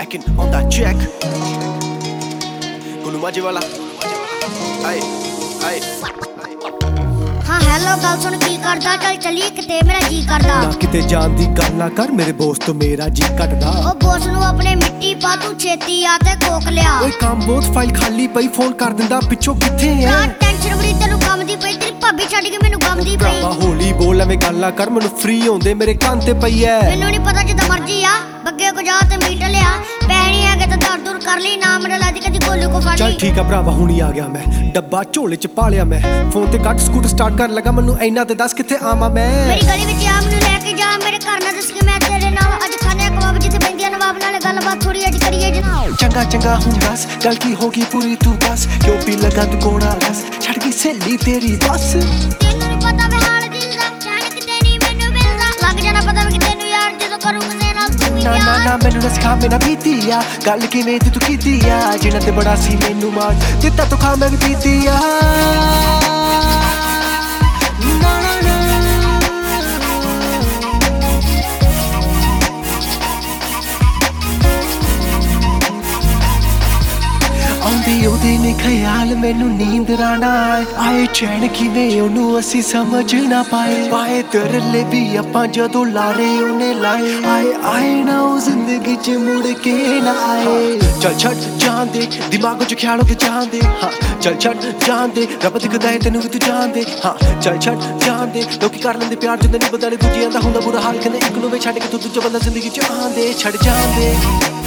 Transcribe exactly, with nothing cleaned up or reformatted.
Stacking on that check. Gulu maji wala. Aye, aye. हाँ hello गल सुन की करदा चल चलिए किते मेरा जी करदा ना किते जान दी गल ना कर मेरे बोस तो मेरा जी कटदा ओ बोस नु अपने मिट्टी पा तू छेती आ ते कोक लिया ओए काम बहुत फाइल खाली पई फोन कर दिंदा पिछो किथे है ना टेंशन बड़ी तेनु काम दी पई तेरी भाभी छड्ड के मेनू गम दी पई भरावा होली बोल एवें गल ना कर मेनू फ्री होंदे मेरे कान ते पई है मेनू नहीं पता जिदा मर्जी आ बग्गे को जा ते मीट लिया पैणी है के ते दर दूर कर ली ना मेरे लादी कदी गोलू को फड़ चल ली ठीक है भरावा हुणी आ गया मैं डब्बा झोले च पा लिया मैं फोन ते कट स्कूटर स्टार्ट कर लगा मेनू इन्ना ते दस किथे आवां मैं मेरी गली विच आ मेनू लेके जा मेरे घर ना दस के मैं तेरे नाल अज खाने कबाब जिथे बैंदियां नवाब नाल गलबात थोड़ी अज करिए जनाब चंगा चंगा हुण दस गल की होगी पूरी तू बस क्यों पी लगा तू कोड़ा रस छड़ गई सहेली तेरी बस तेनू नहीं पता वे हाल दिल दा जान किते नहीं मेनू मिलदा लग जाना पता वे तेनू यार जदों करूं किसे नाल तू ना ना ना मैनू ना सिखा मेरा बीती आ गल किवें दी तू कीती आ जिन्ना ते बड़ा सी मैनू मार दित्ता तू खा मैं पीती आ ना ना ना आउंदी ओदे ने ख्याल मैनू नींद राना आए चैन किवें ओनू असी समझ ना पाए पाए तरले भी आपां जदों लारे ओने लाए आए आए ना ओ जिंदगी च मुड़ के ना आए चल छड़ जान दे दिमाग च ख्याल होके जान दे हाँ चल छड़ जान दे रब दिखदा है तेनू भी तू जान दे हाँ चल छड़ जान दे लोकी कर लेंदे प्यार जिंदे नहीं बदले दूजियां दा हुंदा बुरा हाल कने इक नूं वे छड्ड के तू दूजा बंदा जिंदगी च आंदे छड़ जान दे